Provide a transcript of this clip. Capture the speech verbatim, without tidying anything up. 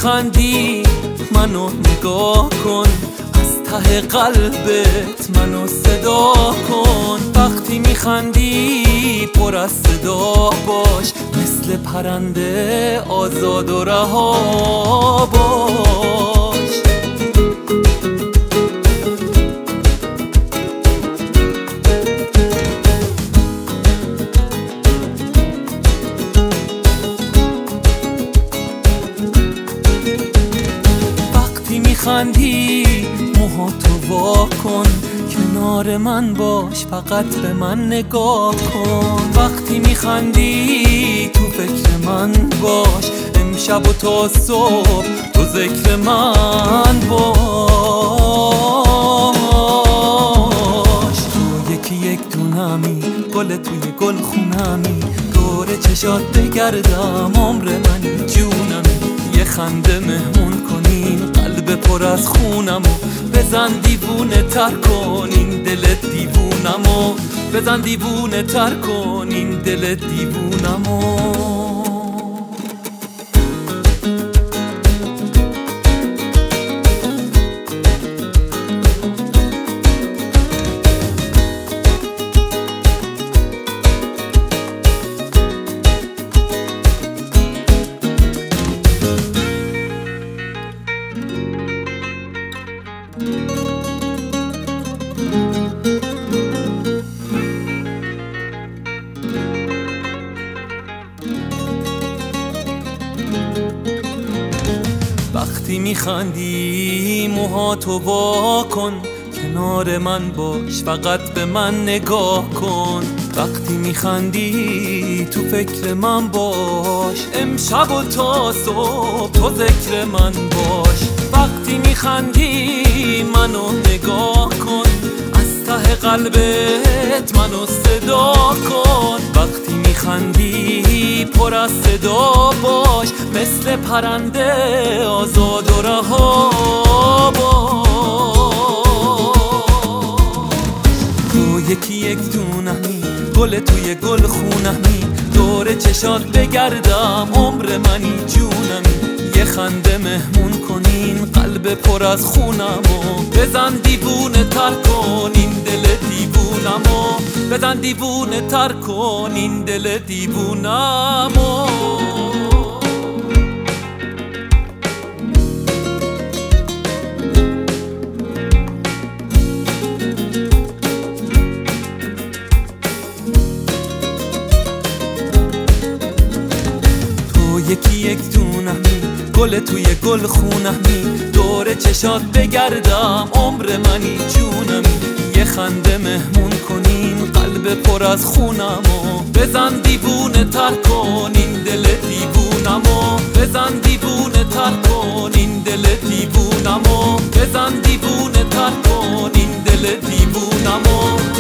میخندی منو نگاه کن، از ته قلبت منو صدا کن. وقتی میخندی پر از صدا باش، مثل پرنده آزاد و رها باش. وقتی میخندی موهاتو وا کن، کنار من باش، فقط به من نگاه کن. وقتی میخندی تو فکر من باش، امشب و تا صبح تو ذکر من باش. تو یکی یک دونمی، گل توی گل خونمی، دور چشات بگردم، عمر منی جونمی. یه خنده مهمون کنین قلب پر از خونمو، بزن دیوونه تر کن این دل دیوونمو، بزن دیوونه تر کن این دل دیوونمو. وقتی میخندی موهاتو وا کن، کنار من باش، فقط به من نگاه کن. وقتی میخندی تو فکر من باش، امشب و تا صبح تو ذکر من باش. وقتی میخندی منو نگاه کن، از ته قلبت منو صدا کن. وقتی میخندی پر از صدا باش، مثل پرنده آزاد و رها باش. تو یکی یک دونمی، گل توی گل خونمی، دور چشات بگردم، عمر منی جونمی. یه خنده مهمون کنین قلب پر از خونمو، بزن دیوونه تر کن این دل دیوونمو، بزن دیوونه تر کن این دل دیوونمو. یکی یک دونمی، گل توی گل خونمی، دور چشات بگردم، عمر منی جونمی. یه خنده مهمون کنین قلب پر از خونمو، بزن دیوونه تر کن این دل دیوونمو، بزن دیوونه تر کن این دل دیوونمو، بزن دیوونه تر کن این دل دیوونمو.